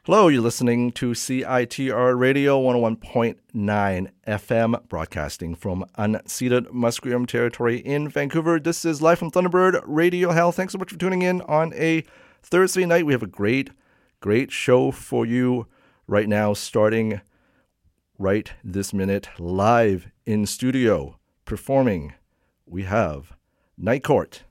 Hello, you're listening to CITR Radio 101.9 FM, broadcasting from unceded Musqueam territory in Vancouver. This is Live from Thunderbird Radio Hell. Thanks so much for tuning in on a Thursday night. We have a great show for you right now, starting right this minute, live in studio, performing. We have Night Court.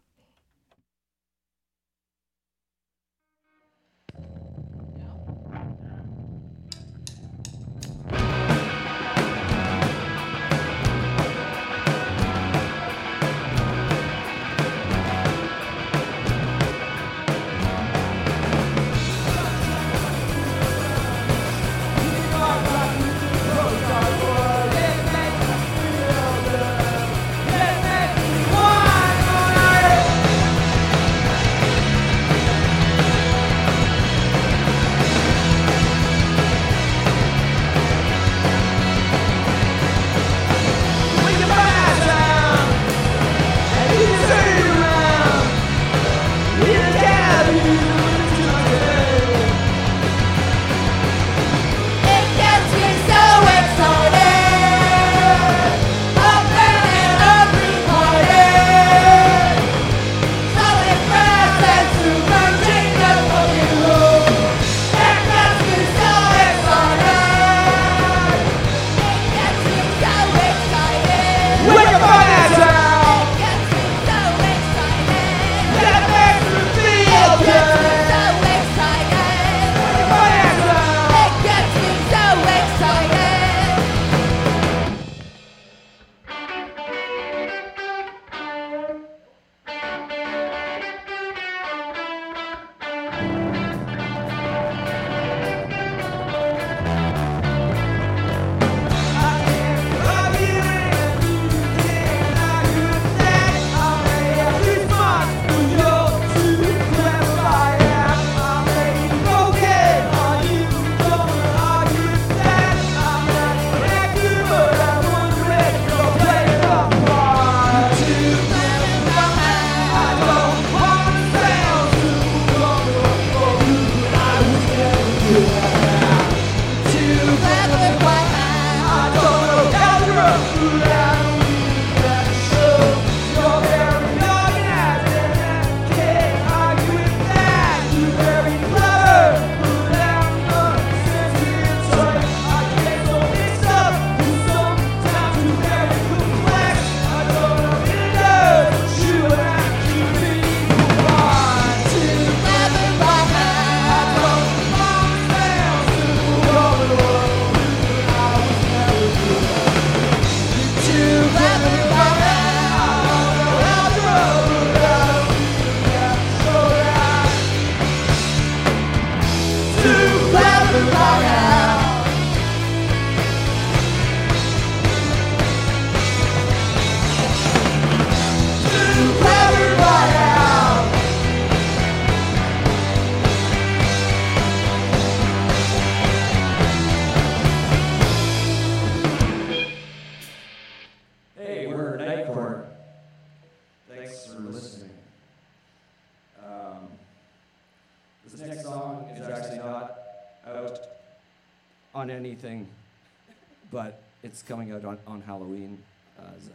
But it's coming out on Halloween as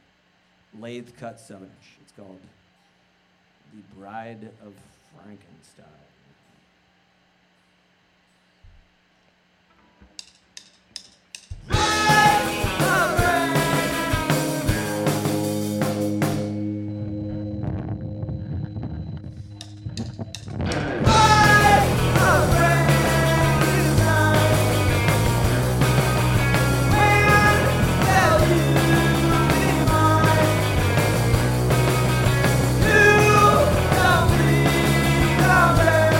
a lathe cut 7-inch. It's called The Bride of Frankenstein. Come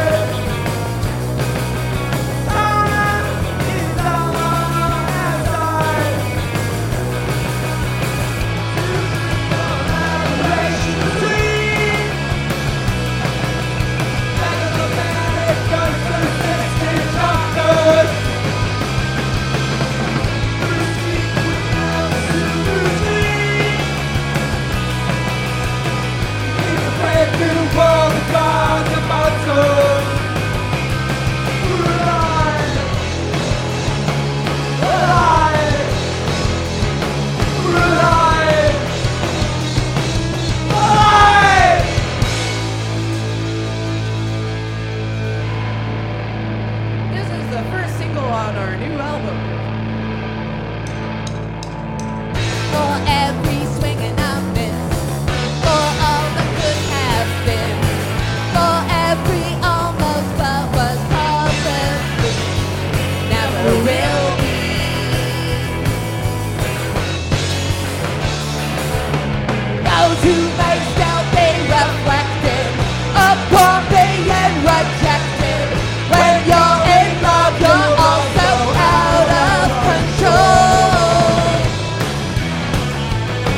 first single on our new album. For every swing and a miss, for all that could have been, for every almost but was probably never will be. Those who may still be reflected upon being rejected. When you're in love, you're also out of control.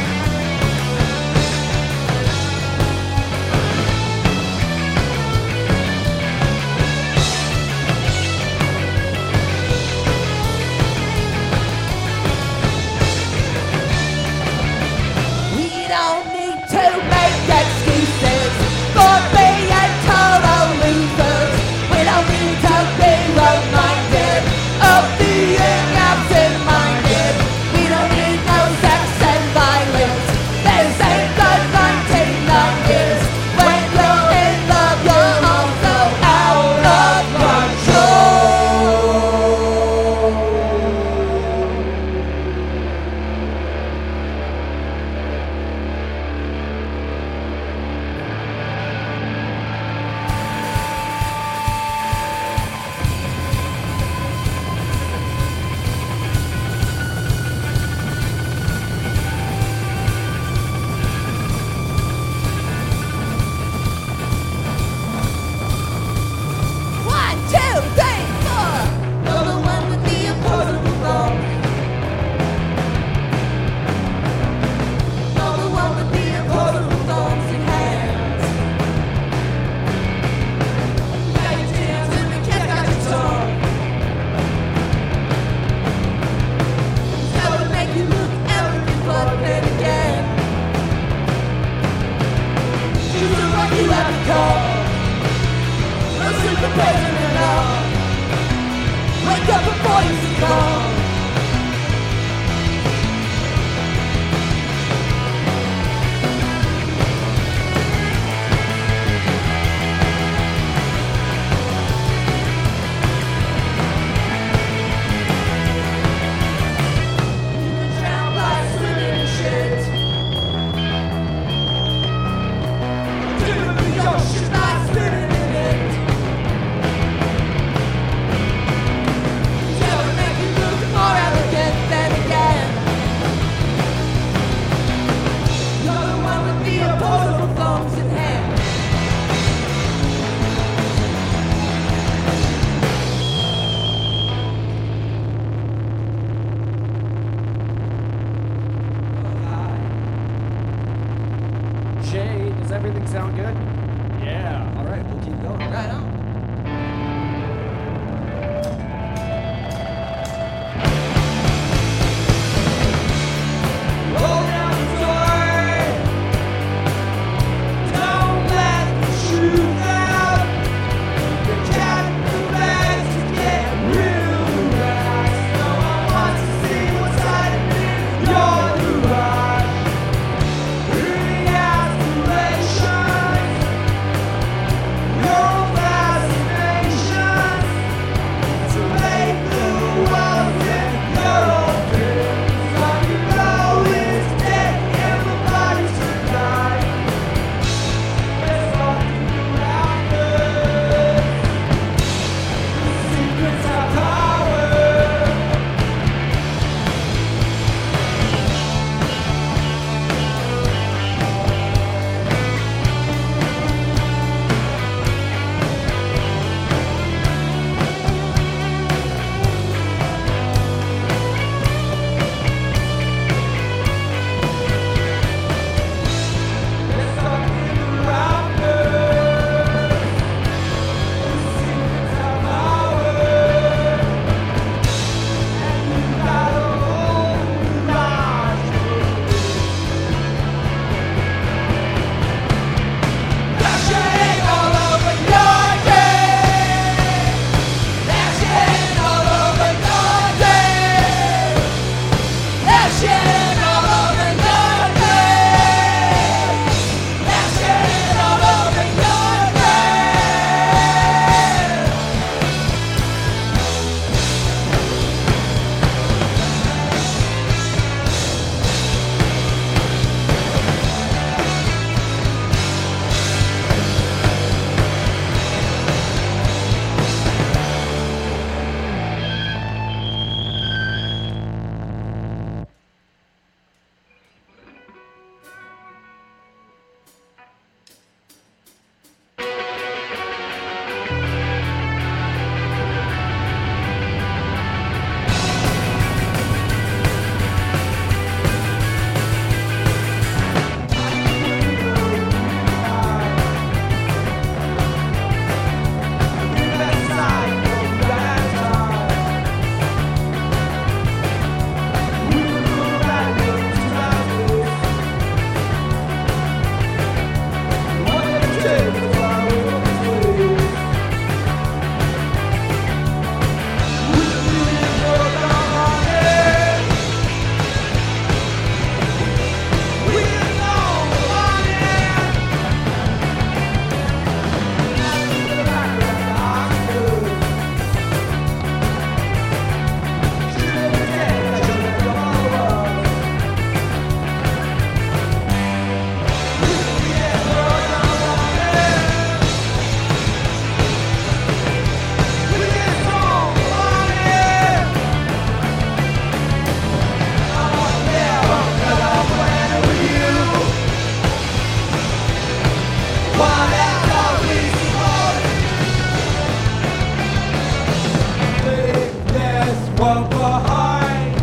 one behind.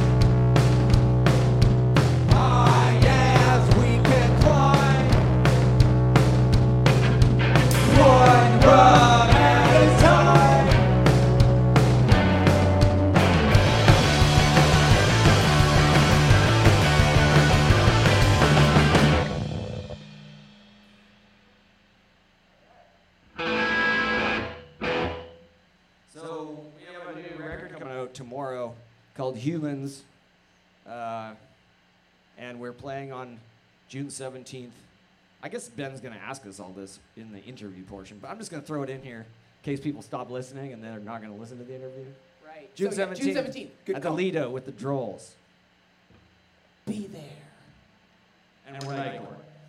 High as we can climb. One run at a time. So we have a new record coming out tomorrow called Humans, and we're playing on June 17th. I guess Ben's going to ask us all this in the interview portion, but I'm just going to throw it in here in case people stop listening and they're not going to listen to the interview. Right. June So, 17th. June 17th. Good at call. the Lido with the Drolls. Be there. And we're Nightcore.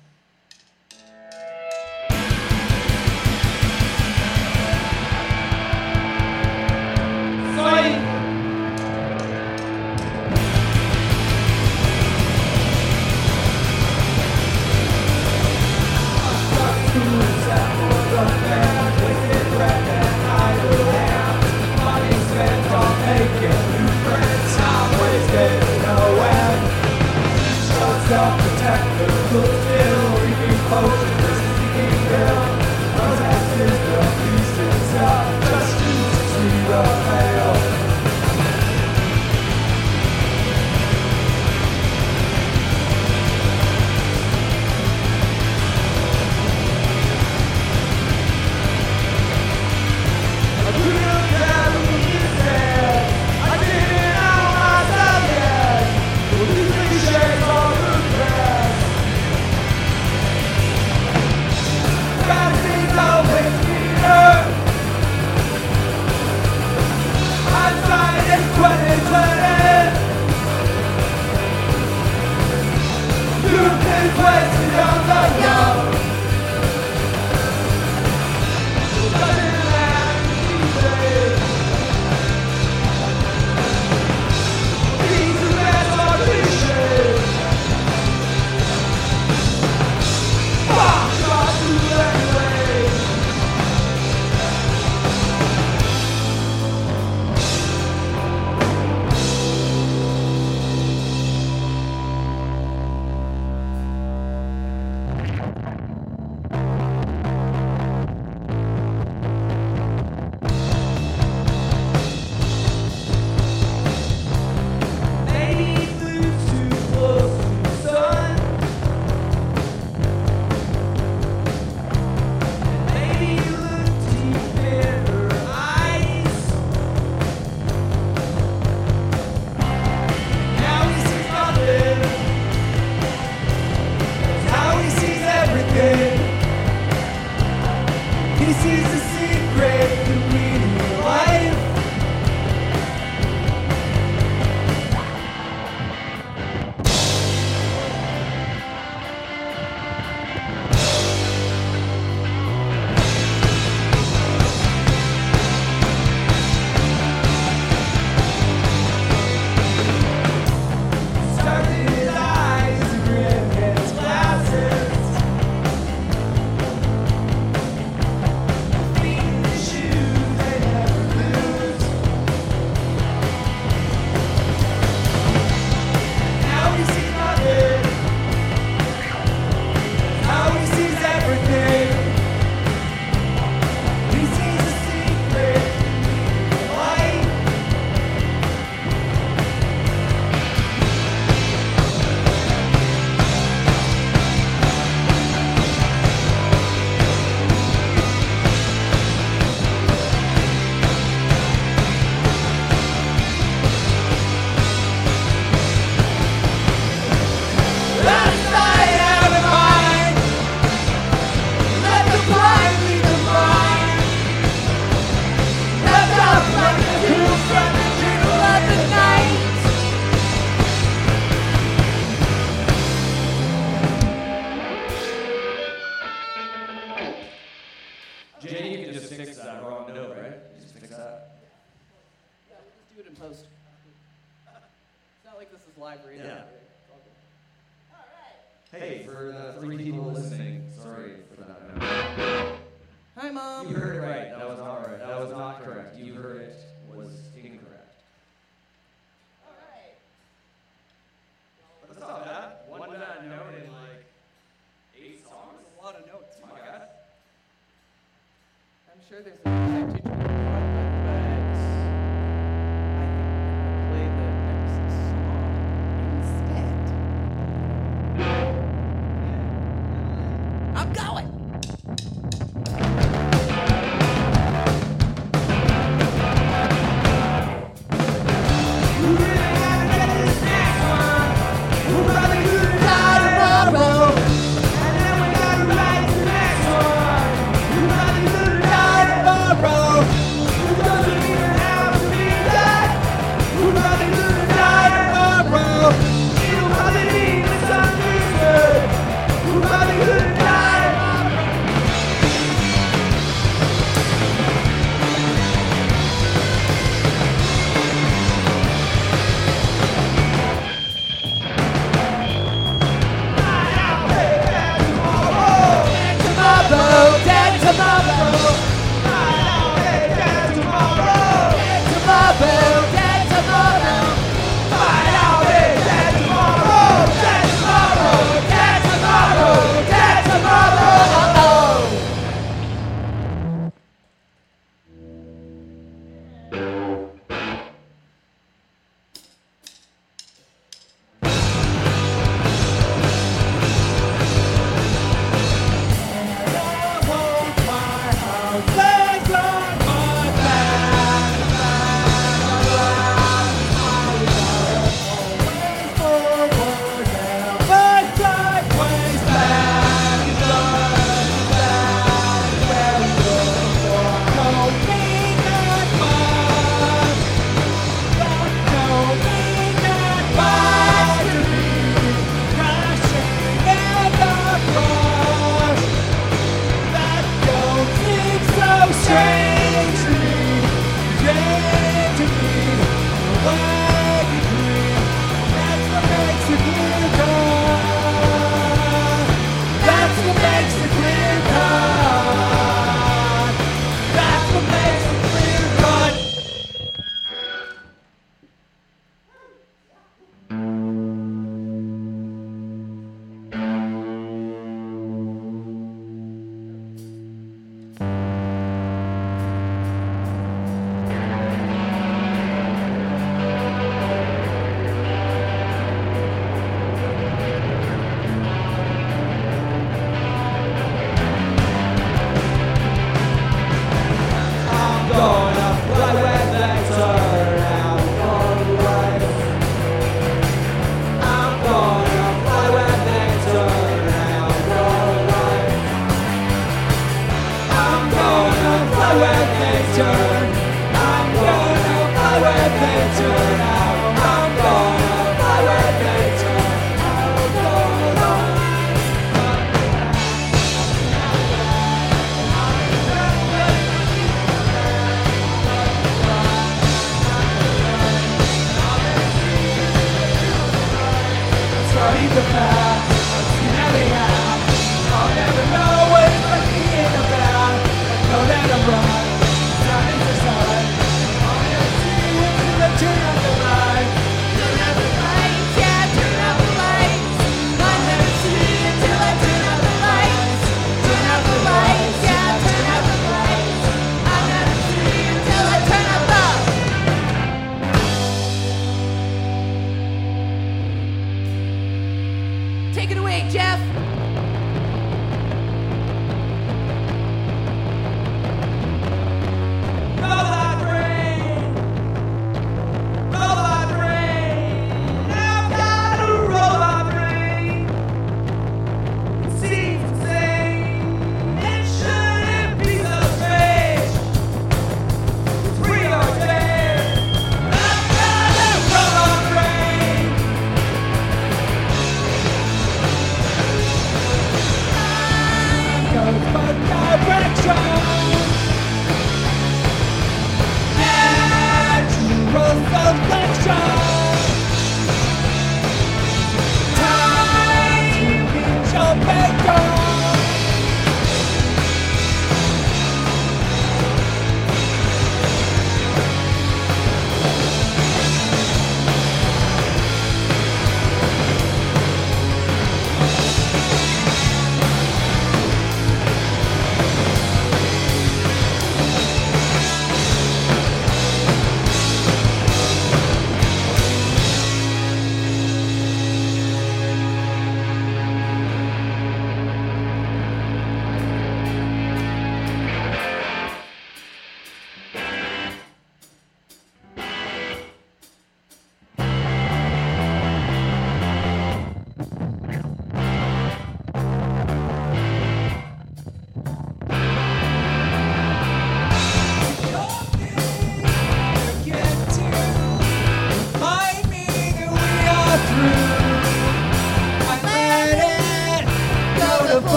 live radio. Yeah. Hey, for the 3 people listening, sorry for that. Hi, Mom. You heard it right. That was not right. That was not correct. You heard it was incorrect. there's a music teacher we can run with, but I think we're gonna play the next song instead. I'm going. Die tomorrow.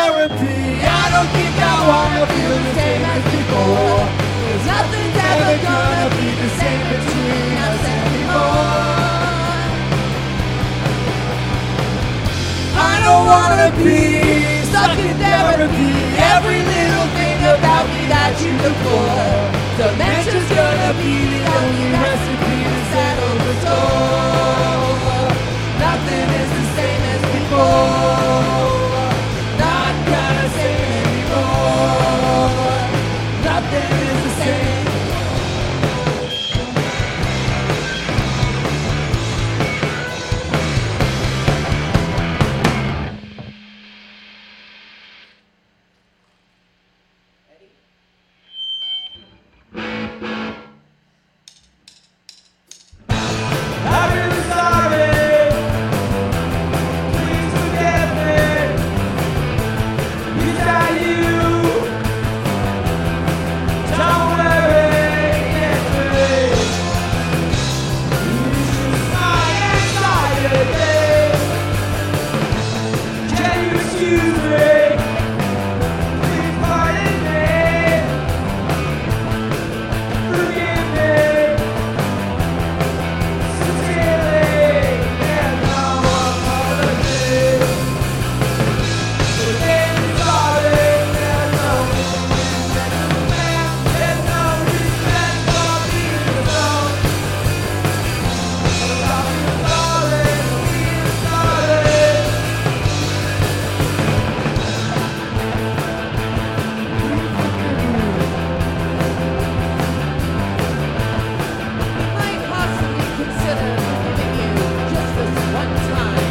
therapy. I don't think I wanna feel the same as before. 'Cause nothing's ever gonna be the same between us anymore. I don't wanna be stuck in therapy. Every little thing about me that you look for. Dementia's gonna be the only recipe to settle the score. Nothing is the same as before. Not gonna same anymore. Nothing is the same. I'm really sorry. Please forgive me. Is that you? Don't worry, it's me. It's just my anxiety. Can you excuse me? Please pardon me. Forgive me. Might possibly consider forgiving you just this one time.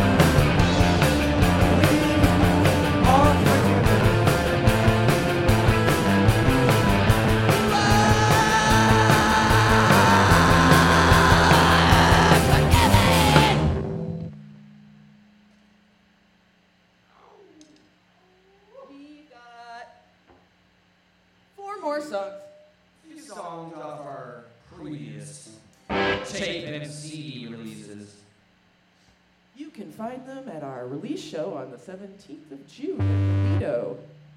We got 4 more songs. These songs off our previous tape and CD releases. You can find them at our release show on the 17th of June in Lido.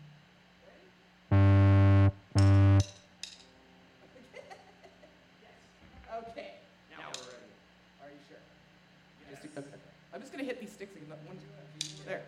Okay, now we're ready. Are you sure? Okay. I'm just gonna hit these sticks again. One, two, there.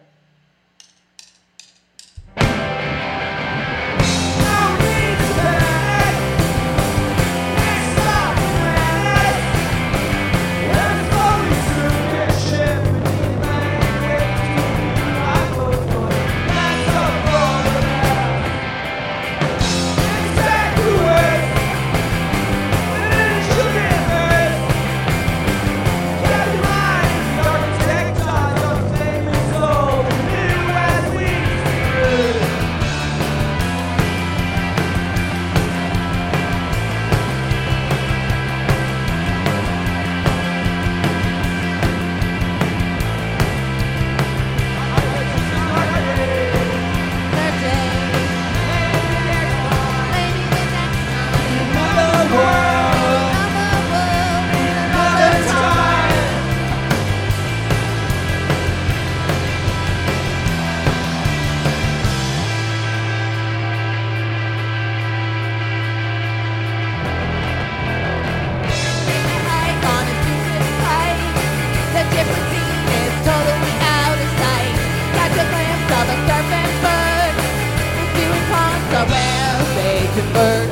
Bird.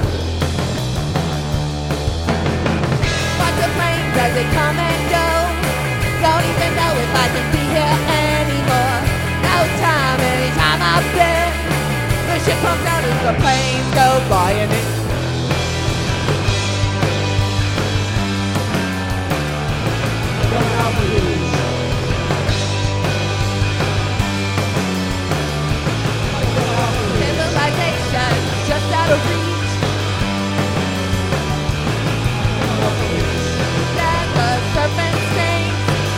Watch the planes as they come and go. Don't even know if I can be here anymore. No time, anytime I've been. The ship comes out as the planes go by and it. Civilization just out of reach. Like a serpent sting.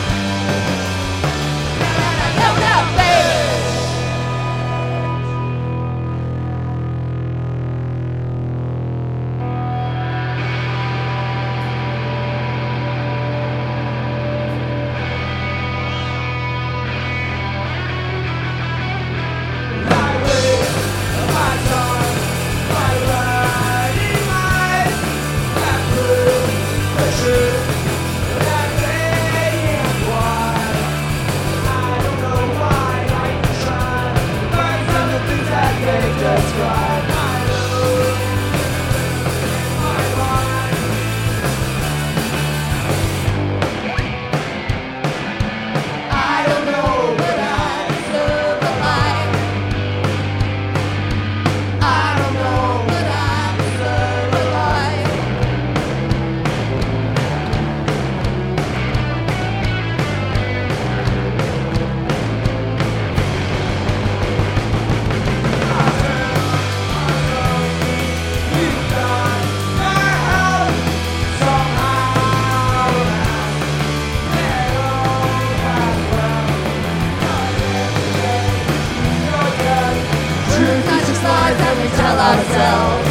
No, baby. ourselves.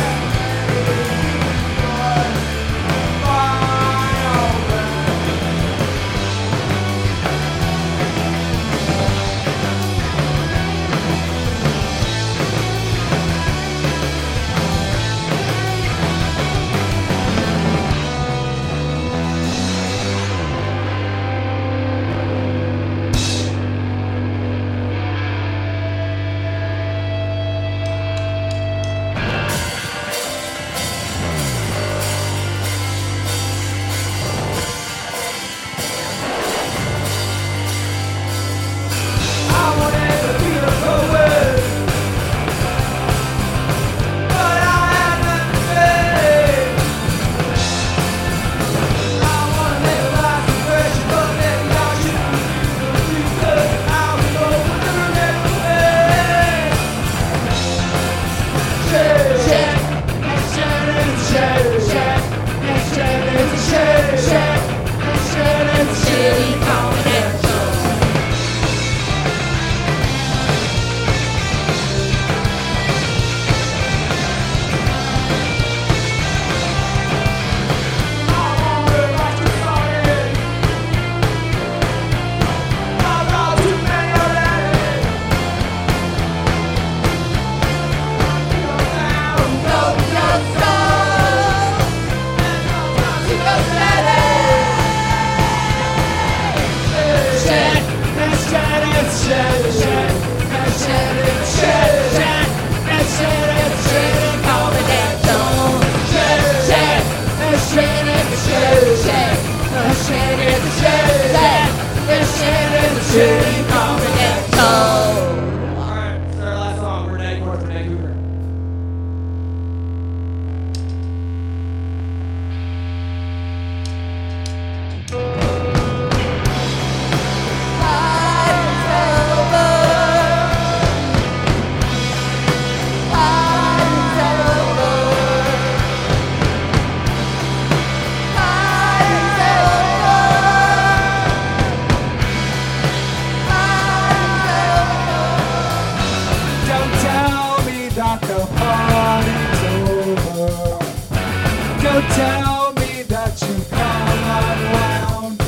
Tell me that you come around.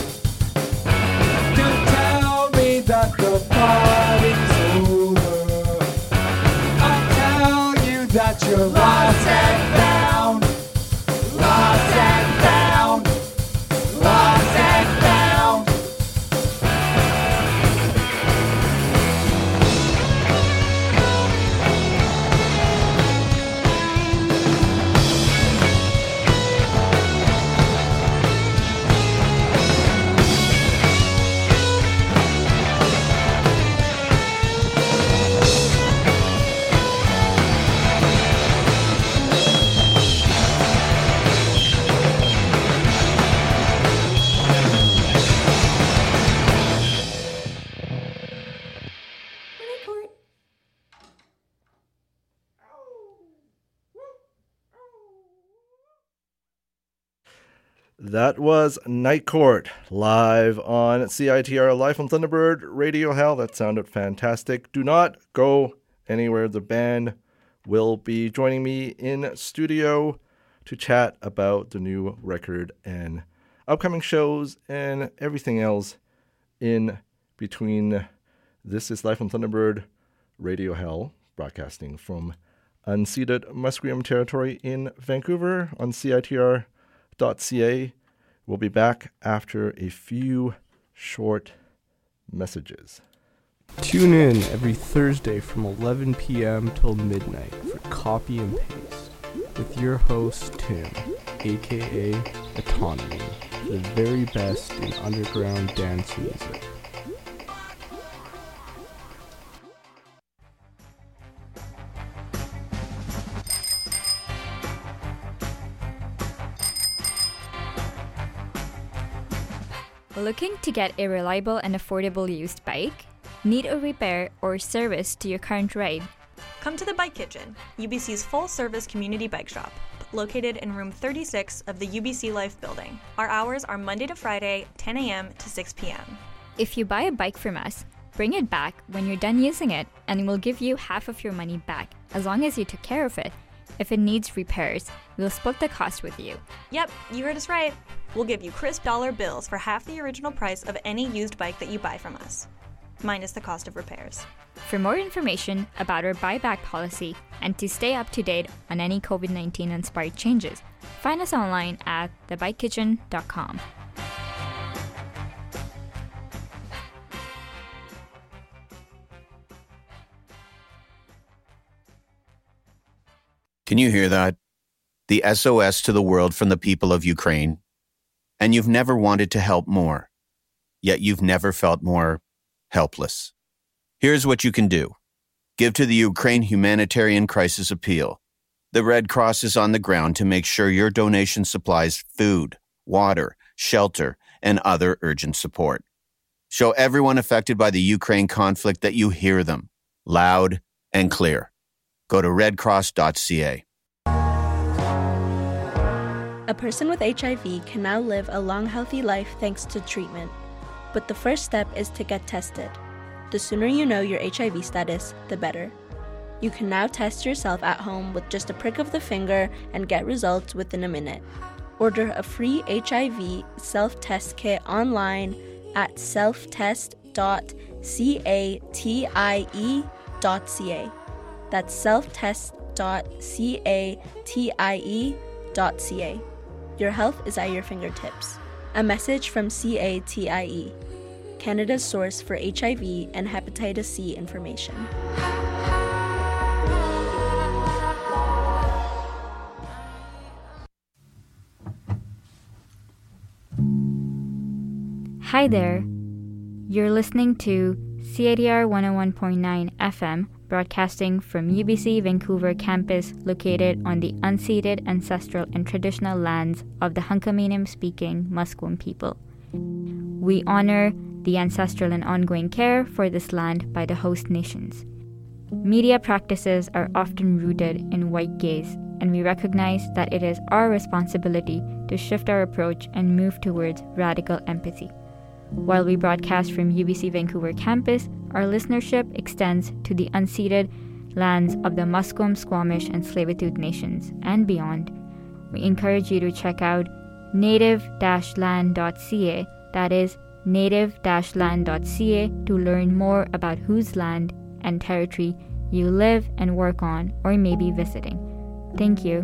Don't tell me that the party's over. I'll tell you that you're lost and found. Lost and found. Lost and found. That was Night Court, live on CITR, live on Thunderbird Radio Hell. That sounded fantastic. Do not go anywhere. The band will be joining me in studio to chat about the new record and upcoming shows and everything else in between. This is live on Thunderbird Radio Hell, broadcasting from unceded Musqueam territory in Vancouver on CITR.ca. We'll be back after a few short messages. Tune in every Thursday from 11 p.m. till midnight for Copy and Paste with your host Tim, aka Autonomy, for the very best in underground dance music. Looking to get a reliable and affordable used bike? Need a repair or service to your current ride? Come to the Bike Kitchen, UBC's full-service community bike shop, located in room 36 of the UBC Life building. Our hours are Monday to Friday, 10 a.m. to 6 p.m. If you buy a bike from us, bring it back when you're done using it, and we'll give you half of your money back as long as you took care of it If it needs repairs, we'll split the cost with you. Yep, you heard us right. We'll give you crisp dollar bills for half the original price of any used bike that you buy from us, minus the cost of repairs. For more information about our buyback policy and to stay up to date on any COVID-19 inspired changes, find us online at thebikekitchen.com. Can you hear that? The SOS to the world from the people of Ukraine. And you've never wanted to help more, yet you've never felt more helpless. Here's what you can do. Give to the Ukraine Humanitarian Crisis Appeal. The Red Cross is on the ground to make sure your donation supplies food, water, shelter, and other urgent support. Show everyone affected by the Ukraine conflict that you hear them, loud and clear. Go to redcross.ca. A person with HIV can now live a long, healthy life thanks to treatment. But the first step is to get tested. The sooner you know your HIV status, the better. You can now test yourself at home with just a prick of the finger and get results within a minute. Order a free HIV self-test kit online at selfttest.catie.ca. That's selftest.catie.ca. Your health is at your fingertips. A message from CATIE, Canada's source for HIV and hepatitis C information. Hi there. You're listening to CITR 101.9 FM, broadcasting from UBC Vancouver campus located on the unceded ancestral and traditional lands of the Hunkaminam-speaking Musqueam people. We honor the ancestral and ongoing care for this land by the host nations. Media practices are often rooted in white gaze, and we recognize that it is our responsibility to shift our approach and move towards radical empathy. While we broadcast from UBC Vancouver campus, our listenership extends to the unceded lands of the Musqueam, Squamish, and Tsleil-Waututh nations and beyond. We encourage you to check out native-land.ca, that is native-land.ca, to learn more about whose land and territory you live and work on or may be visiting. Thank you.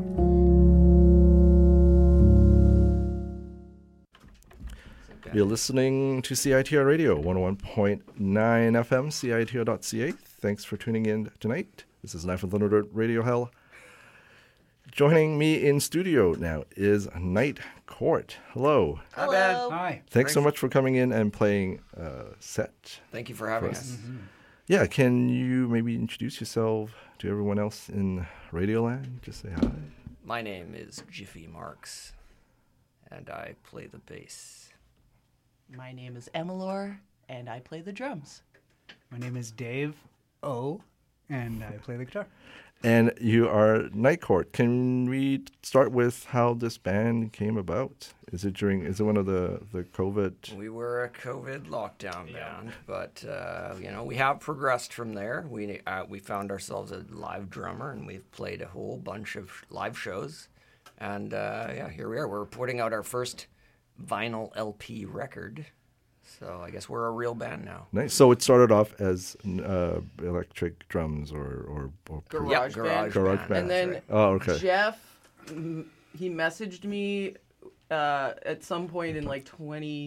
You're listening to CITR Radio, 101.9 FM, CITR.ca. Thanks for tuning in tonight. This is Live from Thunderbird Radio Hell. Joining me in studio now is Night Court. Hello. Hi, Ben. Hi. Thanks so much for coming in and playing set. Thank you for having us. Mm-hmm. Yeah, can you maybe introduce yourself to everyone else in Radioland? Just say hi. My name is Jiffy Marks, and I play the bass. My name is Emelor, and I play the drums. My name is Dave O, and I play the guitar. And you are Night Court. Can we start with how this band came about? Is it one of the COVID? We were a COVID lockdown band, but we have progressed from there. We found ourselves a live drummer, and we've played a whole bunch of live shows. And here we are. We're putting out our first vinyl LP record. So I guess we're a real band now. Nice. So it started off as electric drums or garage band. And then Jeff, he messaged me at some point in like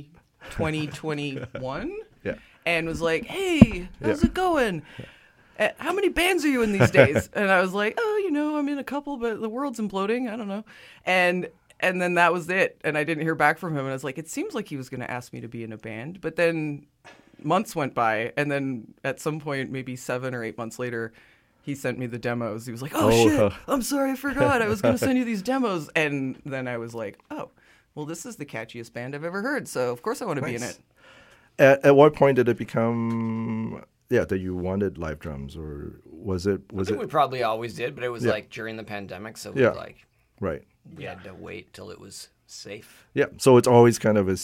2021 and was like, hey, how's it going? How many bands are you in these days? And I was like, I'm in a couple, but the world's imploding. I don't know. And then that was it. And I didn't hear back from him. And I was like, it seems like he was going to ask me to be in a band. But then months went by. And then at some point, maybe 7 or 8 months later, he sent me the demos. He was like, shit, I'm sorry, I forgot. I was going to send you these demos. And then I was like, oh, well, this is the catchiest band I've ever heard. So, of course, I want to be in it. At what point did it become... that you wanted live drums, or was it? I think we probably always did, but it was like during the pandemic, so we right. We had to wait till it was safe. Yeah, so it's always kind of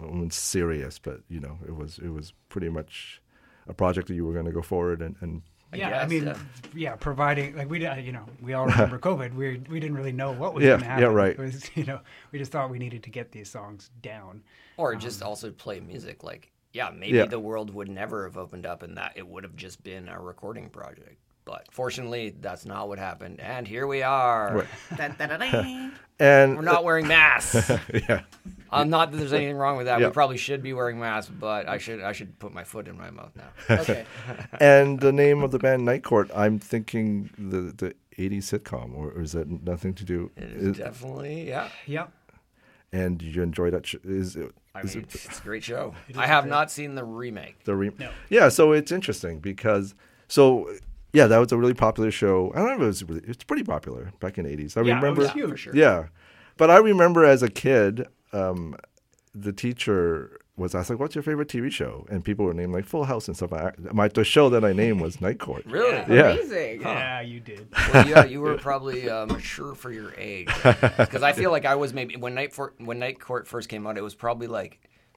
serious, but it was pretty much a project that you were going to go forward and guess, I mean, yeah. providing like we all remember COVID. We didn't really know what was Yeah, going to happen. yeah, right. It was, we just thought we needed to get these songs down. Or just also play music. Like, maybe Yeah. the world would never have opened up and that it would have just been a recording project. But fortunately, that's not what happened. And here we are. Right. Da-da-da-da. And We're not wearing masks. yeah. Not that there's anything wrong with that. Yeah. We probably should be wearing masks, but I should put my foot in my mouth now. Okay. And the name of the band Night Court, I'm thinking the 80s sitcom, or is that nothing to do? It is definitely, yeah. Yep. And did you enjoy that? Is it It's a great show. I have not seen the remake. No. Yeah, so it's interesting because that was a really popular show. I don't know if it's pretty popular back in the 80s. I remember, it was huge. For sure. Yeah, but I remember as a kid, the teacher was asked like, "What's your favorite TV show?" And people were named like Full House and stuff. The show that I named was Night Court. Really? Yeah. Amazing. Yeah, you did. Well, yeah, you were probably mature for your age. Because I feel like I was maybe when Night Court first came out, it was probably like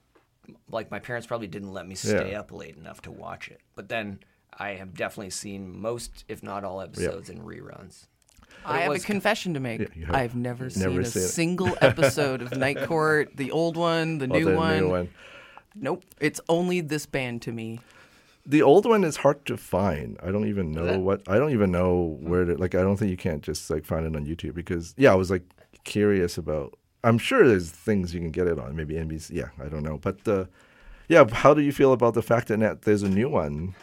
my parents probably didn't let me stay up late enough to watch it. But then I have definitely seen most, if not all, episodes in reruns. I have a confession to make. Yeah, you have. I've never seen Never a seen it. single episode of Night Court, the old one, the new one. Nope. It's only this band to me. The old one is hard to find. I don't even know where to, like, I don't think you can't just like find it on YouTube because I was like curious about, I'm sure there's things you can get it on, maybe NBC. Yeah, I don't know. But how do you feel about the fact that there's a new one?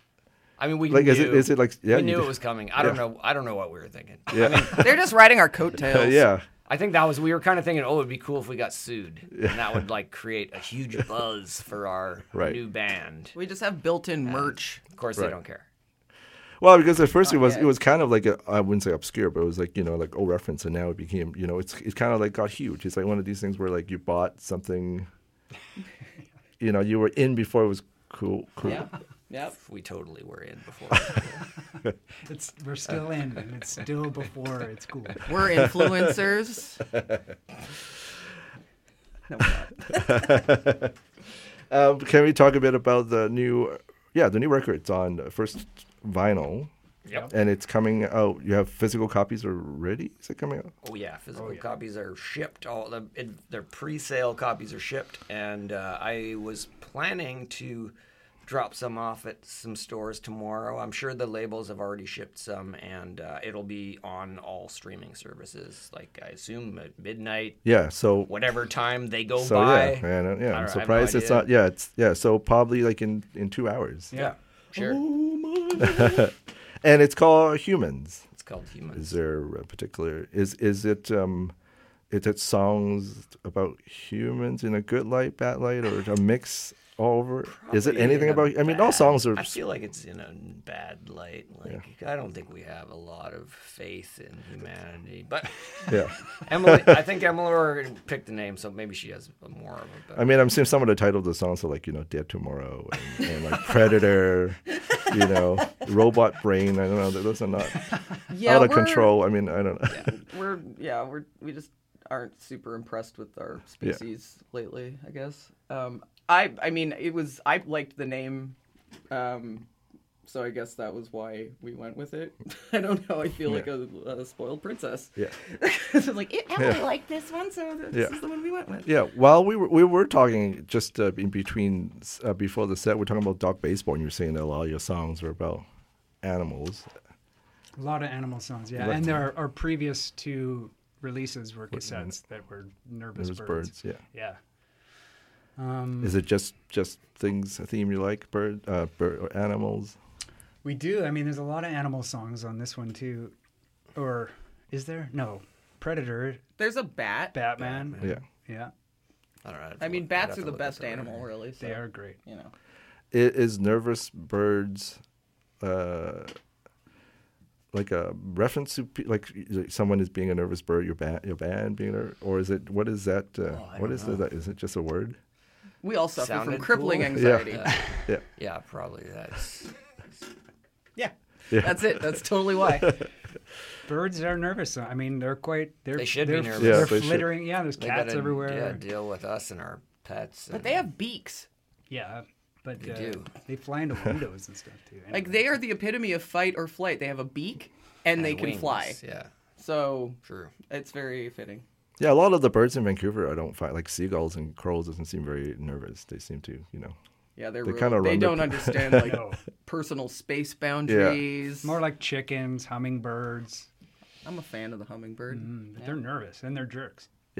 I mean, we like, knew, is it like, we knew it was coming. I don't know. I don't know what we were thinking. Yeah. I mean, They're just riding our coattails. yeah. I think we were kind of thinking, it'd be cool if we got sued. And that would like create a huge buzz for our new band. We just have built-in merch. Of course, they don't care. Well, because at first it was kind of like I wouldn't say obscure, but it was like like old reference, and now it became it's kind of like got huge. It's like one of these things where like you bought something, you were in before it was cool. Yeah. Yep. We totally were in before. We're still in, and it's still before it's cool. We're influencers. Can we talk a bit about the new records on First Vinyl? Yep. And it's coming out. You have physical copies already? Is it coming out? Oh yeah, physical copies are shipped. Their pre-sale copies are shipped, and I was planning to drop some off at some stores tomorrow. I'm sure the labels have already shipped some, and it'll be on all streaming services. Like I assume at midnight. Yeah. So whatever time they go so by. Yeah, I'm surprised it's not. Yeah, So probably like in 2 hours. Yeah. Sure. And it's called Humans. It's called Humans. Is there a particular? Is it songs about humans in a good light, bad light, or a mix? All over? Is it anything about? I mean, all songs are. I feel like it's in a bad light. I don't think we have a lot of faith in humanity. But Emily, I think Emily picked the name, so maybe she has more of it. I mean, I'm seeing some of the titles of the songs are like Dead Tomorrow and like Predator, Robot Brain. I don't know. Those are not out of control. I mean, I don't know. We just aren't super impressed with our species lately, I guess. I mean, I liked the name, so I guess that was why we went with it. I don't know. I feel like a spoiled princess. Yeah. So like, Emily liked this one, so this is the one we went with. Yeah. While we were talking just in between before the set, we're talking about Dog Baseball, and you were saying that a lot of your songs are about animals. A lot of animal songs, yeah. And our previous two releases were cassettes that were Nervous Birds. Yeah. Yeah. Is it just things, a theme you like, bird or animals? We do. I mean, there's a lot of animal songs on this one too. Or is there? No. Predator. There's a bat. Batman. Yeah. I don't know. I mean, bats are the best animal, really. So, they are great. Is Nervous Birds like a reference to like someone is being a nervous bird, your band being or is it, what is that? What is that? Is it just a word? We all suffer from crippling anxiety. Yeah, probably that's. Yeah, that's it. That's totally why. Birds are nervous. I mean, they should be nervous. They're flittering. Yeah, there's cats everywhere. Yeah, deal with us and our pets. But they have beaks. Yeah. but They do. they fly into windows and stuff too. Like they are the epitome of fight or flight. They have a beak and they can wings, fly. Yeah. So True. it's very fitting. Yeah, a lot of the birds in Vancouver, I don't find, like seagulls and crows, doesn't seem very nervous. They seem to, Yeah, They really, kinda they run don't the- understand like personal space boundaries. More like chickens, hummingbirds. I'm a fan of the hummingbird. But they're nervous and they're jerks. Yeah.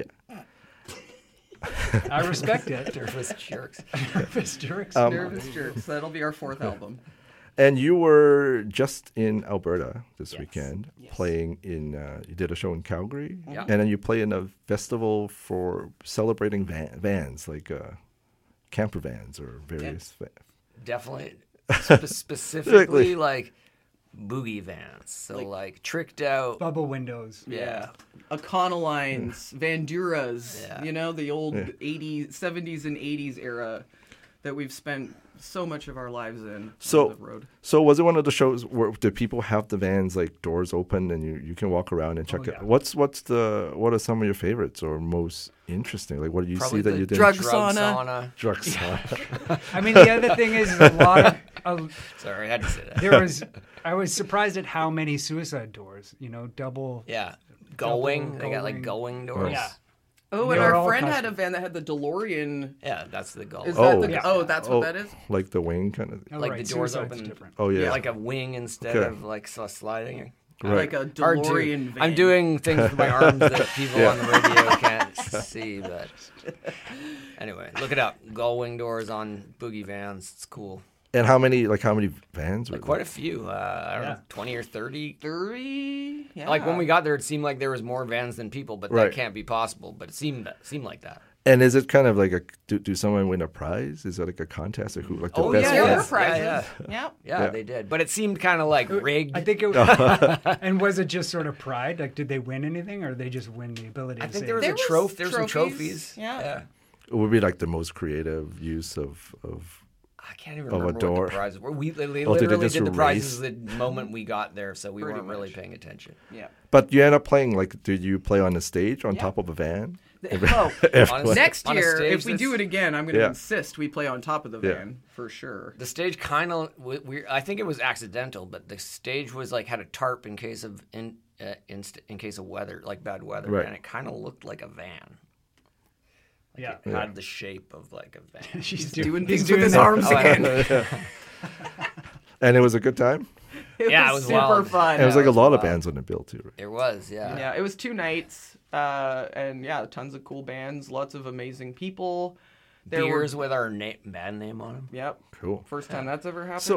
I respect it. Nervous jerks. Nervous jerks. Nervous jerks. That'll be our 4th album. And you were just in Alberta this weekend playing in, you did a show in Calgary. Yeah. And then you play in a festival for celebrating vans, like camper vans or various Definitely. Specifically, like boogie vans. So, like tricked out. Bubble windows. Yeah. Econolines, Vanduras, Yeah. The old 80s, 70s and 80s era that we've spent so much of our lives in on So, the road. so was it one of the shows where the people have the vans like doors open and you can walk around and check it? What are some of your favorites or most interesting? Like, what do you Probably see that the you did? drug sauna. Drug sauna. I mean, the other thing is a lot of. Sorry, I had to say that. I was surprised at how many suicide doors. Double. Yeah. Going. double They got like going doors. Yeah. Oh, and They're our all friend had custom. a van that had the DeLorean. Yeah, that's the goal. Is that that's what that is? Like the wing kind of. Oh, Like right, the doors suicide's open. different. Oh, yeah. Like a wing instead Okay. of like sliding. Like a Hard to- DeLorean van. I'm doing things with my arms that people on the radio can't see, but anyway, look it up. Gull wing doors on boogie vans. It's cool. And how many vans? Like quite a few. I don't know, 20 or 30. 30? Yeah. Like when we got there, it seemed like there was more vans than people, but Right. that can't be possible. But it seemed like that. And is it kind of like do someone win a prize? Is it like a contest or who like the Oh, best yeah, there van? were prizes. Yeah. Yeah. Yeah, they did. But it seemed kind of like rigged. I think it was. And was it just sort of pride? Like, did they win anything, or they just win the ability I to think say? there was There a was trophy. There were some trophies. trophies. Yeah. It would be like the most creative use of I can't even Of a remember door. what the prizes were. We did they literally just did the prizes race? the moment we got there, so we Pretty weren't really much. paying attention. Yeah. But you end up playing like, did you play on the stage on top of a van? Oh, Honestly, next on a year, stage, if we do it again, I'm going to Yeah. insist we play on top of the Yeah. van for sure. The stage kind of, I think it was accidental, but the stage was like had a tarp in case of in case of weather, like bad weather, Right. and it kind of looked like a van. Yeah. It had the shape of like a van. She's Doing he's things with his that. arms Oh, again. And it was a good time. Yeah, it was super wild. fun. And it was like a lot of wild. bands on the bill too, right? It was, yeah. Yeah, it was 2 nights, and yeah, tons of cool bands, lots of amazing people. There Beers with our band name on them. Yep. Cool. First time that's ever happened.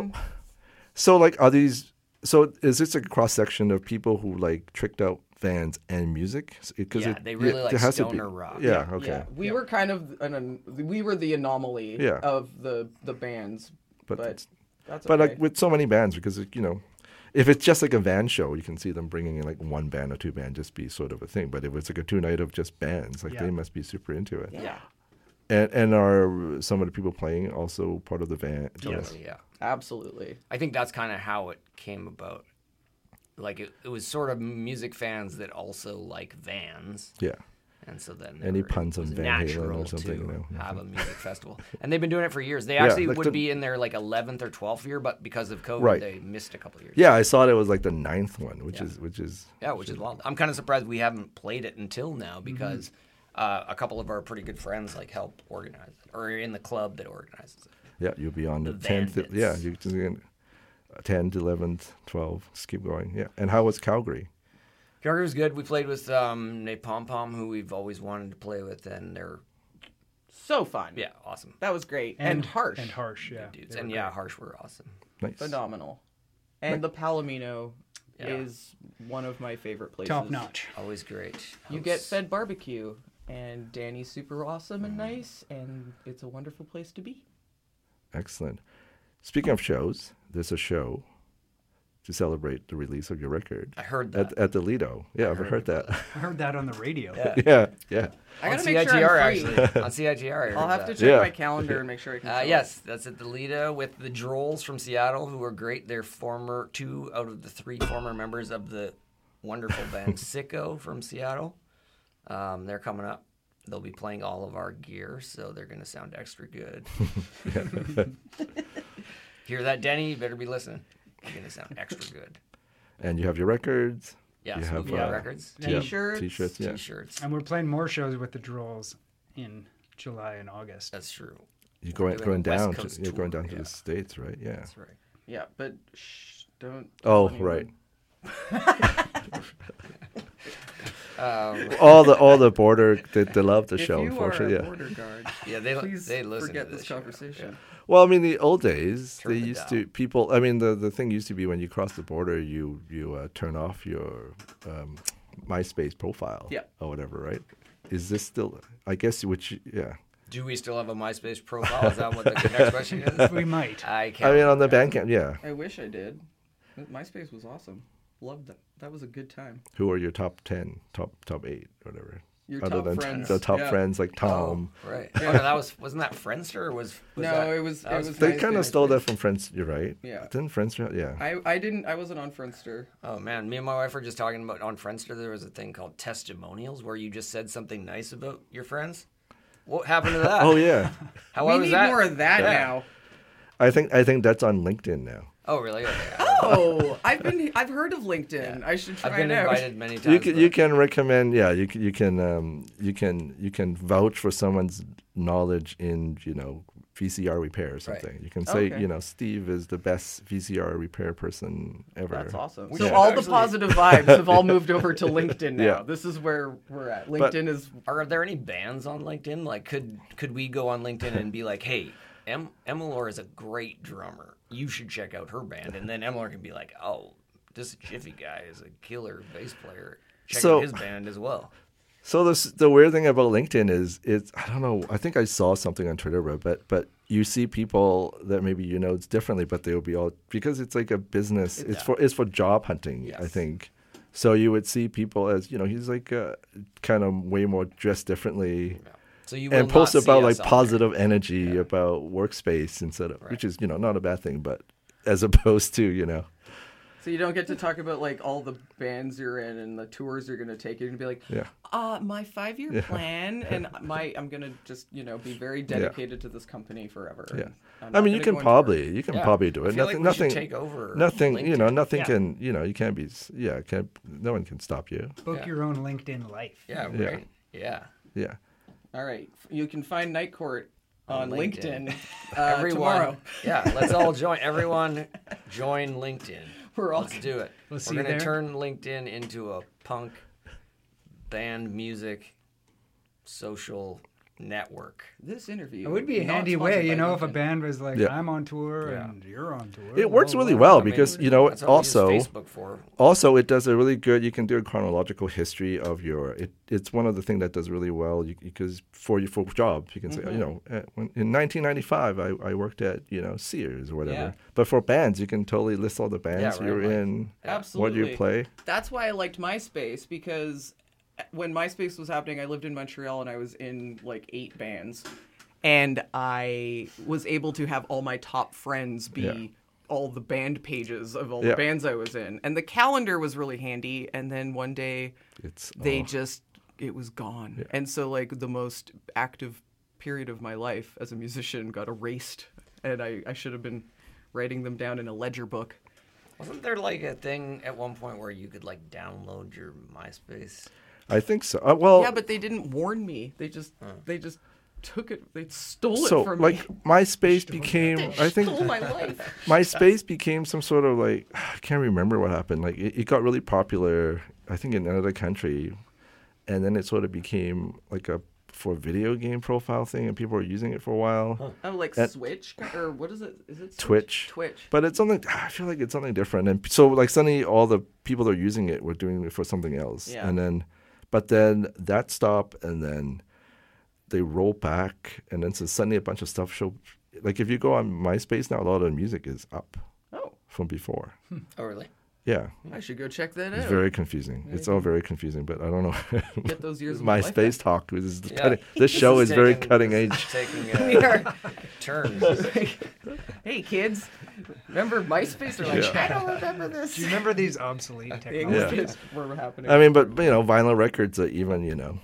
So like, are these? So is this a cross section of people who like tricked out vans and music? Because Yeah, they really like there has to be- stoner rock. Yeah. Okay. Yeah, we were kind of we were the anomaly Yeah. of the bands, but that's okay. But like with so many bands, because if it's just like a van show, you can see them bringing in like one band or two band, just be sort of a thing. But if it's like a 2-night of just bands, like they must be super into it. Yeah. And are some of the people playing also part of the van? Totally, yeah. Absolutely. I think that's kind of how it came about. Like it was sort of music fans that also like vans. Yeah. And so then Any puns it on was Van Halen natural or something? to You know? have a music festival. And they've been doing it for years. They Yeah, actually like would the- be in their like 11th or 12th year, but because of COVID, Right. they missed a couple years. Yeah, I saw it was like the 9th one, which is which is wild. I'm kind of surprised we haven't played it until now because a couple of our pretty good friends like help organize it, or are in the club that organizes it. Yeah, you'll be on the The 10th. Bandits. Yeah, you just 10th, 11th, 12th. Just keep going. Yeah. And how was Calgary? Calgary was good. We played with Napalm Pom, who we've always wanted to play with, and they're So fun. yeah, awesome. That was great. And Harsh. And Harsh, yeah. Dudes. They And were yeah, great. Harsh were awesome. Nice. Phenomenal. And the Palomino is one of my favorite places. Top notch. Always great. You get fed barbecue, and Danny's super awesome and nice, and it's a wonderful place to be. Excellent. Speaking of shows, there's a show to celebrate the release of your record. I heard that. At the Lido. Yeah, I've heard that. I heard that on the radio. Yeah, yeah. I On gotta make sure CITR, I'm free. actually. On CITR, I heard I'll have to that. check Yeah. my calendar and make sure I can. show Yes, that's at the Lido with the Drolls from Seattle, who are great. They're 2 out of the 3 former members of the wonderful band Sicko from Seattle. They're coming up. they'll be playing all of our gear, so they're going to sound extra good. Hear that, Denny? You better be listening. You're going to sound extra good. And you have your records. Yeah, you so have we have records. T-shirts. T-shirts, yeah. T-shirts. And we're playing more shows with the Drolls in July and August. That's true. You're We're going doing a down. West Coast You're going tour, down to the States, right? Yeah. That's right. Yeah, but don't. Oh, tell anyone. right. all the border, they love the show. If you Unfortunately, are a yeah. border guard, Yeah, please they listen forget to this this show. conversation. Well, I mean, the old days, Turn they it used down. to people. I mean, the thing used to be when you cross the border, you turn off your MySpace profile, or whatever, right? Is this still? I guess yeah. Do we still have a MySpace profile? Is that what the next question is? We might. I can't. I mean, on the Bandcamp, yeah. I wish I did. MySpace was awesome. Loved that. That was a good time. Who are your top 10, top 8, whatever? Your Other top than friends. the top Yeah. friends like Tom. Oh, right. Oh, no, wasn't that Friendster? Or was No, that, it was They kind of MySpace. stole that from Friends. You're right. Yeah. Didn't Friendster? Yeah. I wasn't on Friendster. Oh man, me and my wife were just talking about on Friendster. There was a thing called testimonials where you just said something nice about your friends. What happened to that? Oh yeah. How we was need that? more of that now. I think that's on LinkedIn now. Oh really? Okay. Oh, I've heard of LinkedIn. I should try I've been it out. invited many times. You can recommend. Yeah, you can vouch for someone's knowledge in VCR repair or something. Right. You can say Okay. Steve is the best VCR repair person ever. That's awesome. We So should all actually- the positive vibes have all moved over to LinkedIn now. Yeah. This is where we're at. LinkedIn is. Are there any bands on LinkedIn? Like, could we go on LinkedIn and be like, hey, Emilor is a great drummer. You should check out her band. And then Emilor can be like, oh, this Jiffy guy is a killer bass player. Check out his band as well. So the weird thing about LinkedIn is I don't know. I think I saw something on Twitter, but you see people that maybe it's differently, but they'll be all because it's like a business. It's for job hunting. Yes. I think. So you would see people as he's like kind of way more dressed differently. Yeah. So you and will post not see about us like on positive energy about workspace instead of which is not a bad thing, but as opposed to So you don't get to talk about like all the bands you're in and the tours you're gonna take. You're gonna be like, my 5-year plan, and I'm gonna just be very dedicated to this company forever. Yeah, I'm I not mean you gonna can go probably into do it. I feel like we should take over nothing LinkedIn. nothing Yeah. can you can't be no one can stop you. Book your own LinkedIn life. Yeah, Yeah. right. Yeah. Yeah. All right, you can find Night Court on LinkedIn, Everyone, tomorrow. yeah, let's all join. Everyone, join LinkedIn. Let's do it. We'll see We're you gonna there. turn LinkedIn into a punk band music social network. This interview. It would be a not handy sponsored way, by if a LinkedIn. band was like, Yeah. I'm on tour Yeah. and you're on tour. It works blah, really blah, well blah. because that's what we use also Facebook for. Also, it does a really good. You can do a chronological history of your. It's one of the things that does really well because for jobs you can say in 1995 I worked at Sears or whatever. Yeah. But for bands you can totally list all the bands right, you're like- in, Absolutely. what you play. That's why I liked MySpace, because when MySpace was happening, I lived in Montreal and I was in like 8 bands. And I was able to have all my top friends be all the band pages of all the bands I was in. And the calendar was really handy. And then one day it was gone. Yeah. And so like the most active period of my life as a musician got erased. And I should have been writing them down in a ledger book. Wasn't there like a thing at one point where you could like download your MySpace? I think so. Well, Yeah, but they didn't warn me. They just took it. They stole it so from like me. MySpace became. I think Stole my life. MySpace became some sort of like I can't remember what happened. Like it got really popular. I think in another country, and then it sort of became like a for video game profile thing, and people were using it for a while. Oh, like And- Switch or what is it? Is it Twitch. Twitch. But it's something. I feel like it's something different, and so like suddenly all the people that are using it were doing it for something else, Yeah. and then, but then that stopped, and then they roll back, and then so suddenly a bunch of stuff show. Like if you go on MySpace now, a lot of the music is up from before. Oh, really? Yeah. I should go check that It's out. very confusing. It's all very confusing, but I don't know. Get those years of my life MySpace back. talk. This is Yeah. cutting, this show is very taking- cutting this edge. is taking We are- turns. Hey kids, remember MySpace? They're like, Yeah. I don't remember this. Do you remember these obsolete Things technologies? that were happening. I mean, but vinyl records are even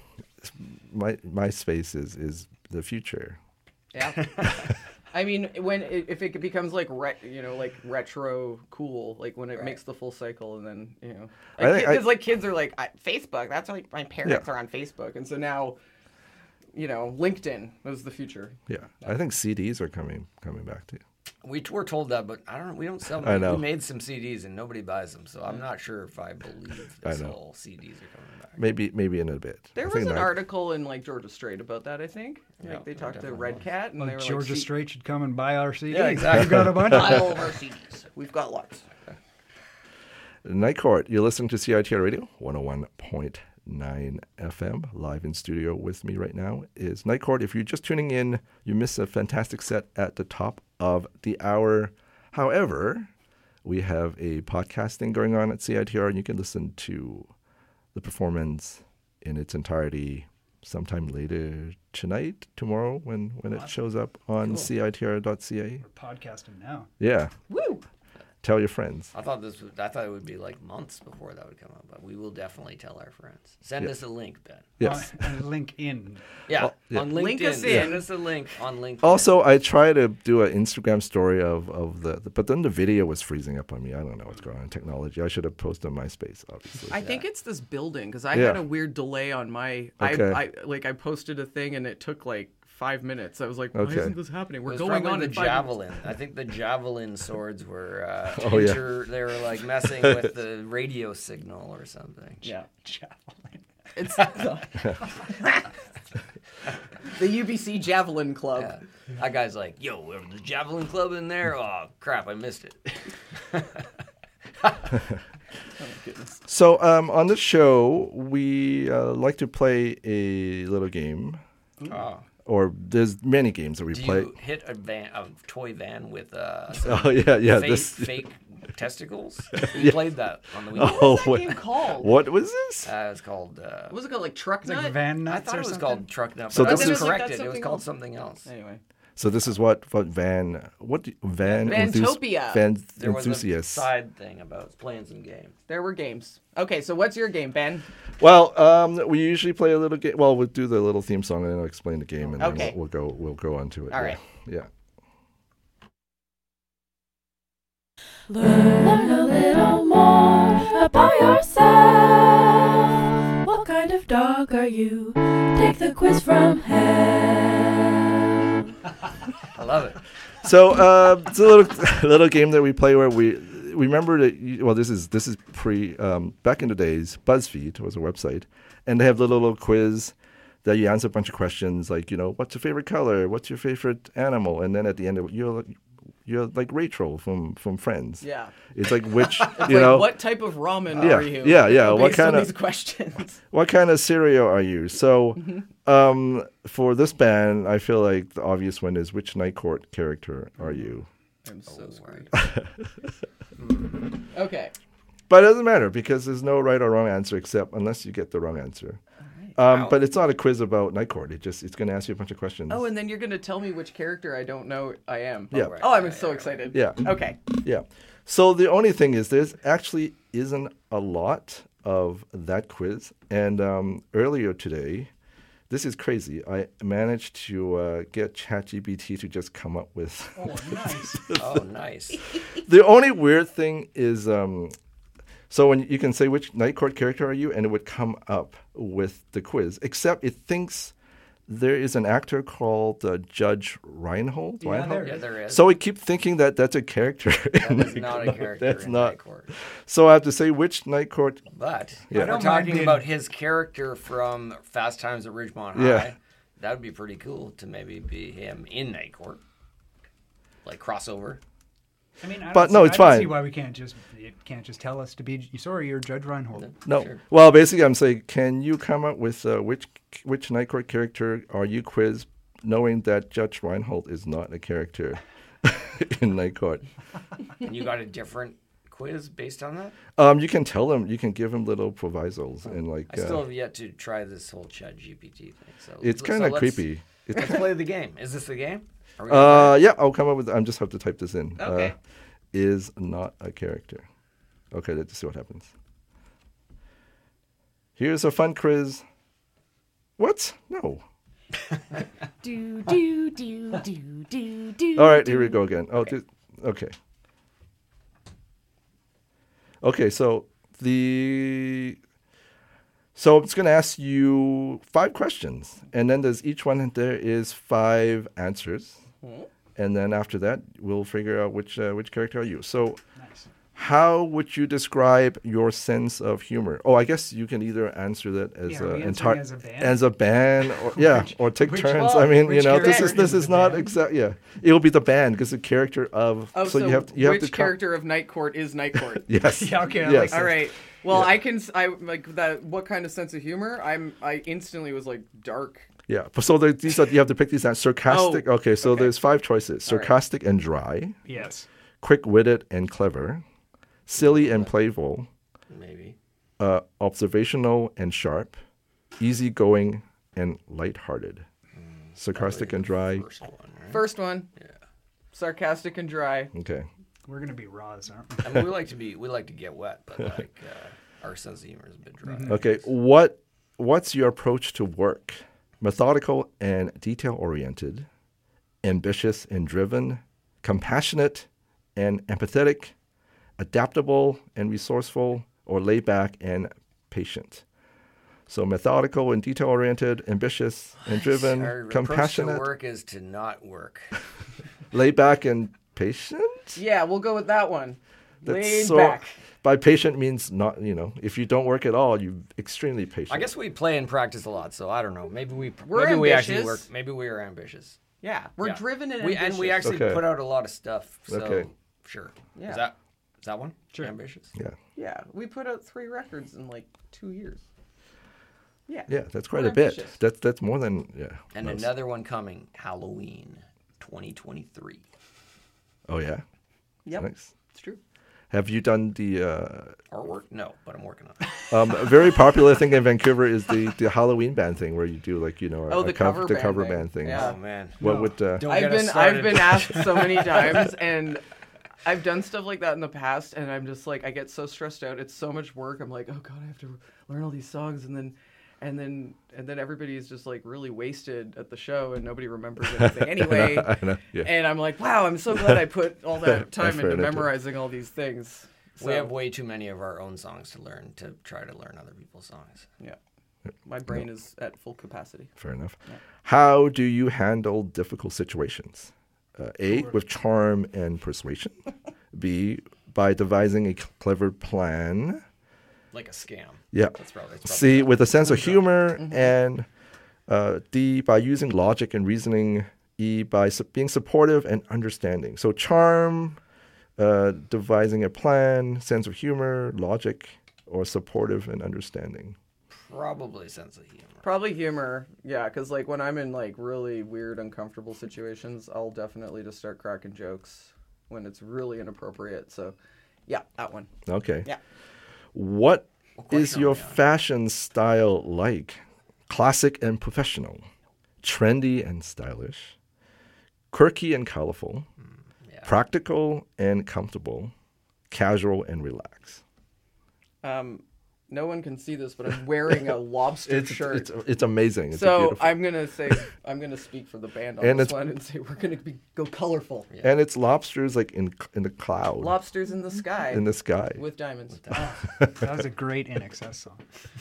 MySpace is the future. Yeah. I mean, if it becomes like retro cool, like when it makes the full cycle, and then because kids are like Facebook. That's like my parents are on Facebook, and so now, LinkedIn is the future. Yeah, I think CDs are coming back too. We were told that, but we don't sell them. I know. We made some CDs and nobody buys them, so I'm not sure if I believe this whole CDs are coming back. Maybe in a bit. There was an article in Georgia Straight about that, I think. They talked to Red Cat, and they were Georgia Straight should come and buy our CDs. Yeah, exactly. We've got a bunch. Buy all of our CDs. We've got lots. Night Court, you're listening to CITR Radio 101.9 FM. Live in studio with me right now is Night Court. If you're just tuning in, you missed a fantastic set at the top of the hour. However, we have a podcasting going on at CITR, and you can listen to the performance in its entirety sometime later tonight, tomorrow, when it shows up on CITR.ca. We're podcasting now. Yeah. Woo! Tell your friends. I thought it would be like months before that would come up, but we will definitely tell our friends. Send us a link, Ben. Yes. Link in. Yeah, yeah. on LinkedIn. Link us in. Send us a link on LinkedIn. Also, I try to do an Instagram story of the but then the video was freezing up on me. I don't know what's going on in technology. I should have posted on MySpace, obviously. I think it's this building, because I had a weird delay on my. Okay. I posted a thing and it took like 5 minutes. I was like, why isn't this happening? We're going on the in 5 javelin. minutes. I think the javelin swords were they were like messing with the radio signal or something. Yeah. Javelin. It's the UBC Javelin Club. Yeah. That guy's like, yo, the Javelin Club in there? Oh, crap, I missed it. So on this show, we like to play a little game. Oh. Or there's many games that we play. Do you hit a toy van with fake testicles? We played that on the weekend. What was that game called? What was this? It was called... what was it called, like Truck Nut? Like Van Nuts. I thought it was called Truck Nut, So but this I is was corrected. It was called something else. Anyway. So this is Van Vantopia. Van There was a enthusiasts. side thing about playing some games. There were games. Okay, so what's your game, Ben? Well, we usually play a little game. Well, we'll do the little theme song and then I'll explain the game, and then we'll go on to it. All right. Yeah. Learn a little more about yourself. What kind of dog are you? Take the quiz from hell. I love it. So it's a little game that we play where we remember that. This is pre back in the days. BuzzFeed was a website, and they have the little quiz that you answer a bunch of questions like, what's your favorite color? What's your favorite animal? And then at the end, you're like Rachel from Friends. Yeah. It's like which what type of ramen are you? Yeah. What Based kind on of these questions? What kind of cereal are you? So, for this band, I feel like the obvious one is which Night Court character are you? I'm so screwed. Okay. But it doesn't matter because there's no right or wrong answer unless you get the wrong answer. But it's not a quiz about Night Court. It's going to ask you a bunch of questions. Oh, and then you're going to tell me which character I don't know I am. Yeah. Oh, I'm so excited. Yeah. Okay. Yeah. So the only thing is there actually isn't a lot of that quiz. And earlier today, this is crazy. I managed to get ChatGPT to just come up with... Oh, nice. Nice. The only weird thing is... So when you can say which Night Court character are you, and it would come up with the quiz. Except it thinks there is an actor called Judge Reinhold. Yeah, there is. So we keep thinking that that's a character. That is not a character That's in not. Night Court. So I have to say which Night Court. But Yeah. we're talking about his character from Fast Times at Ridgemont High. Yeah. That would be pretty cool to maybe be him in Night Court. Like crossover. I mean, I But don't no, see, it's I don't fine. see why you can't just tell us to be. Sorry, you're Judge Reinhold. No. Sure. Well, basically, I'm saying, can you come up with which Night Court character are you quiz, knowing that Judge Reinhold is not a character in Night Court? And you got a different quiz based on that? You can tell them. You can give them little provisos and like. I still have yet to try this whole ChatGPT thing. So It's kind of creepy. Let's play the game. Is this the game? Are we gonna play it? Yeah, I'll come up with. I just have to type this in. Okay. Is not a character. Okay, let's see what happens. Here's a fun quiz. What? No. Do do do do do do. All right, here we go again. Oh, okay. Okay, so I'm just going to ask you 5 questions, and then there's each one there is 5 answers, and then after that we'll figure out which character are you. So, how would you describe your sense of humor? Oh, I guess you can either answer that as a band, or or take turns. One? I mean, Which this is not exact. Yeah, it'll be the band because the character of. Oh, so you have to. Which character of Night Court is Night Court? Yes. Yeah, okay. Yes. All right. Well, I like that. What kind of sense of humor? I instantly was like dark. Yeah, so these are, you have to pick these out. Sarcastic. Okay, so there's 5 choices: sarcastic and dry. Yes. Quick-witted and clever. Silly and playful. Maybe. Observational and sharp. Easygoing and lighthearted. Sarcastic and dry. First one. Yeah. Sarcastic and dry. Okay. We're gonna be raws, aren't we? I mean, we like to get wet, but like our sense of humor is a bit dry. Okay. What's your approach to work? Methodical and detail-oriented. Ambitious and driven. Compassionate and empathetic. Adaptable and resourceful, or laid back and patient. So methodical and detail-oriented, ambitious and driven, Our compassionate. approach to work is to not work. Laid back and patient? Yeah, we'll go with that one. That's Laid so, back. By patient means not, if you don't work at all, you're extremely patient. I guess we play and practice a lot, so I don't know. Maybe we actually work. Maybe we are ambitious. Yeah, we're driven and ambitious. And we actually put out a lot of stuff. So sure. Yeah. Is that one? Sure. Ambitious. Yeah. Yeah, we put out 3 records in like 2 years. Yeah. Yeah, that's quite a bit. That's more than And most. another one coming, Halloween 2023. Oh yeah. Yep. Nice. It's true. Have you done the artwork? No, but I'm working on it. A very popular thing in Vancouver is the Halloween band thing, where you do like the cover band thing. Yeah. Oh man. What would I've been asked so many times, and I've done stuff like that in the past, and I'm just like, I get so stressed out. It's so much work. I'm like, oh god, I have to learn all these songs, and then everybody is just like really wasted at the show, and nobody remembers anything anyway. I know, yeah. And I'm like, wow, I'm so glad I put all that time into memorizing all these things. We have way too many of our own songs to learn to try to learn other people's songs. Yeah. My brain is at full capacity. Fair enough. Yeah. How do you handle difficult situations? A, with charm and persuasion. B, by devising a clever plan. Like a scam. Yeah. That's probably C, with a sense of humor. And D, by using logic and reasoning. E, by being supportive and understanding. So charm, devising a plan, sense of humor, logic, or supportive and understanding. Probably sense of humor. Probably humor, yeah, because like when I'm in like really weird, uncomfortable situations, I'll definitely just start cracking jokes when it's really inappropriate. So, yeah, that one. Okay. Yeah. What is your fashion style like? Classic and professional, trendy and stylish, quirky and colorful, practical and comfortable, casual and relaxed. No one can see this, but I'm wearing a lobster shirt. It's amazing. It's so I'm gonna speak for the band on this one and say we're gonna go colorful. Yeah. And it's lobsters like in the cloud. Lobsters in the sky. In the sky. With diamonds. That was a great INXS song.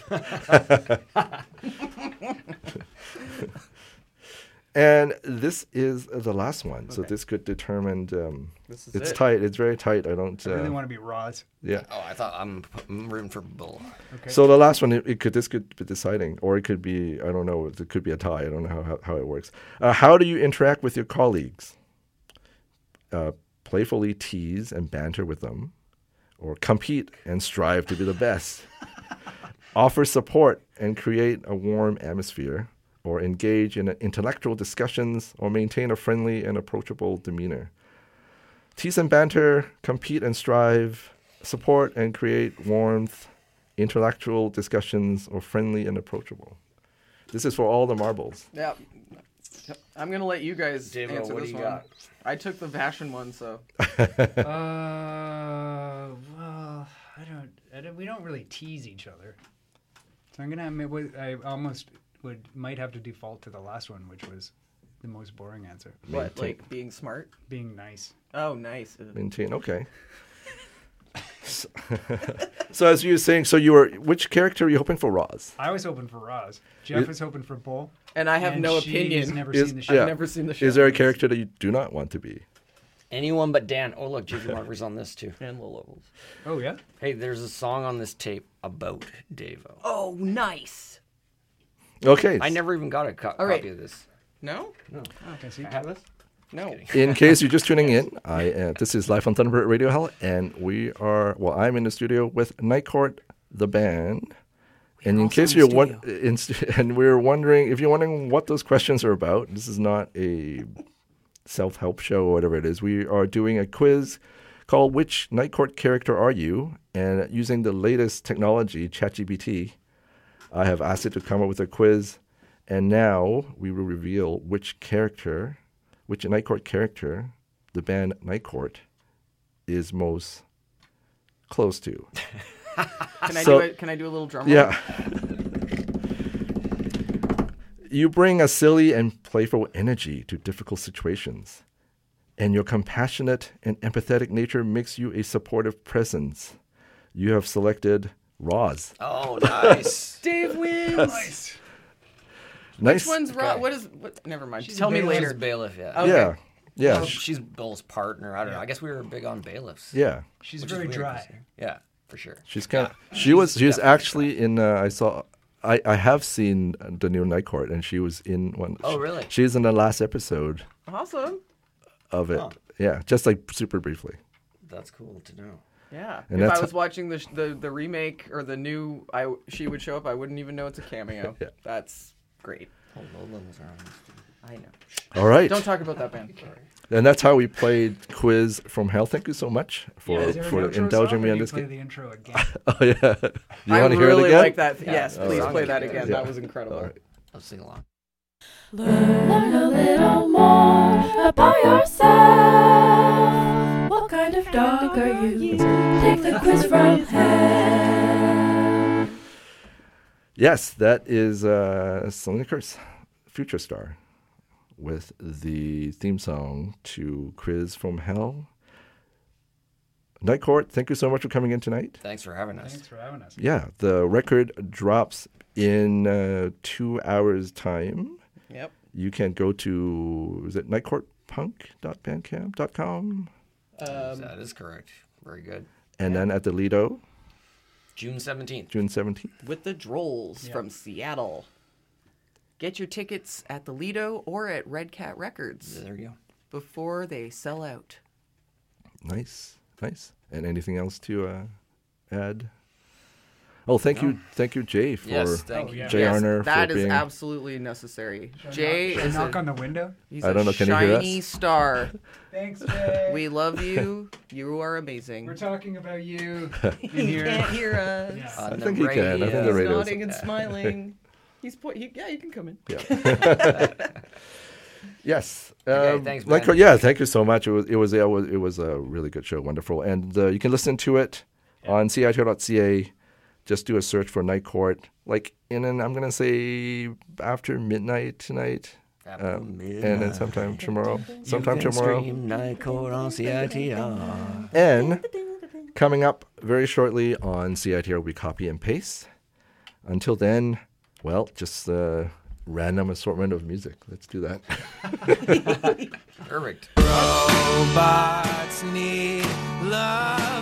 And this is the last one, so this could determine. It's tight. It's very tight. I really want to be Roz. Yeah. Oh, I thought I'm rooting for Bull. Okay. So the last one, this could be deciding, or it could be, I don't know. It could be a tie. I don't know how it works. How do you interact with your colleagues? Playfully tease and banter with them, or compete and strive to be the best. Offer support and create a warm atmosphere, or engage in intellectual discussions, or maintain a friendly and approachable demeanor. Tease and banter, compete and strive, support and create warmth, intellectual discussions, or friendly and approachable. This is for all the marbles. Yeah. I'm going to let you guys David, answer what this do you one. got? I took the fashion one, so. Well, we don't really tease each other. So I'm going to, I almost might have to default to the last one, which was the most boring answer. What, like being smart? Being nice. Oh, nice. Maintain. Okay. So as you were saying, which character are you hoping for, Roz? I was hoping for Roz. Jeff was hoping for Bull. And I have no opinion. She's never seen the show. I've never seen the show. Is there a character that you do not want to be? Anyone but Dan. Oh, look, JV Marver's on this too. And low levels. Oh, yeah? Hey, there's a song on this tape about Davo. Oh, nice. Okay. I never even got a copy of this. No? No. Oh, can I see? I have this? No. In case you're just tuning in, this is Live on Thunderbird Radio Hell, and I'm in the studio with Night Court, the band. And in case you're and we're wondering, if you're wondering what those questions are about, this is not a self-help show or whatever it is. We are doing a quiz called Which Night Court Character Are You? And using the latest technology, ChatGPT, I have asked it to come up with a quiz, and now we will reveal which Night Court character the band Night Court is most close to. Can I do a little drum roll? Yeah. You bring a silly and playful energy to difficult situations, and your compassionate and empathetic nature makes you a supportive presence. You have selected Roz. Oh, nice. Dave wins. Nice. Which one's Roz? What? Never mind. Tell me later. She's a bailiff, yeah. Okay. Yeah. Yeah. Well, she's Bull's partner. I don't know. I guess we were big on bailiffs. Yeah. She's very dry. Yeah, for sure. She's kind of. She was actually in. I have seen the new Night Court, and she was in one. Oh, really? She's in the last episode. Awesome. Of it. Yeah, just like super briefly. That's cool to know. Yeah. And if I was watching the remake or the new, she would show up. I wouldn't even know it's a cameo. Yeah. That's great. Oh, Lowlands are on this. I know. All right. Don't talk about that band. And that's how we played Quiz from Hell. Thank you so much for indulging me on this game. Play the intro again. Oh yeah. You want to hear it again? I really like that. Yeah. Yes, please play that again. Yeah. That was incredible. All right. I'll sing along. Learn a little more about yourself. What kind of dog are you? Take the quiz from hell. Yes, that is Selena Curse, Future Star, with the theme song to Quiz from Hell. Night Court, thank you so much for coming in tonight. Thanks for having us. Thanks for having us. Yeah, the record drops in 2 hours' time. Yep. You can go to, is it nightcourtpunk.bandcamp.com? That is correct. Very good. And then at the Lido, June 17th. June 17th. With the Drolls from Seattle. Get your tickets at the Lido or at Red Cat Records. There you go. Before they sell out. Nice. And anything else to add? Oh, thank you, Jay, for Jay Arner that for is being absolutely necessary. Jay is knock on the window. He's I don't know. Can a you hear shiny us? star. Thanks, Jay. We love you. You are amazing. We're talking about you in here. Can't hear us. Yeah. I think he can. I think the He's radio's nodding and smiling. He's yeah, you can come in. Yeah. Yes. Okay, thanks, Night Ben. Court, yeah, thank you so much. It was a really good show. Wonderful. And you can listen to it on CITR.ca. Just do a search for Night Court. I'm going to say after midnight tonight. After midnight. And then sometime tomorrow. You can stream Night Court on CITR. And coming up very shortly on CITR will be Copy and Paste. Until then, well, just random assortment of music. Let's do that. Perfect. Robots need love.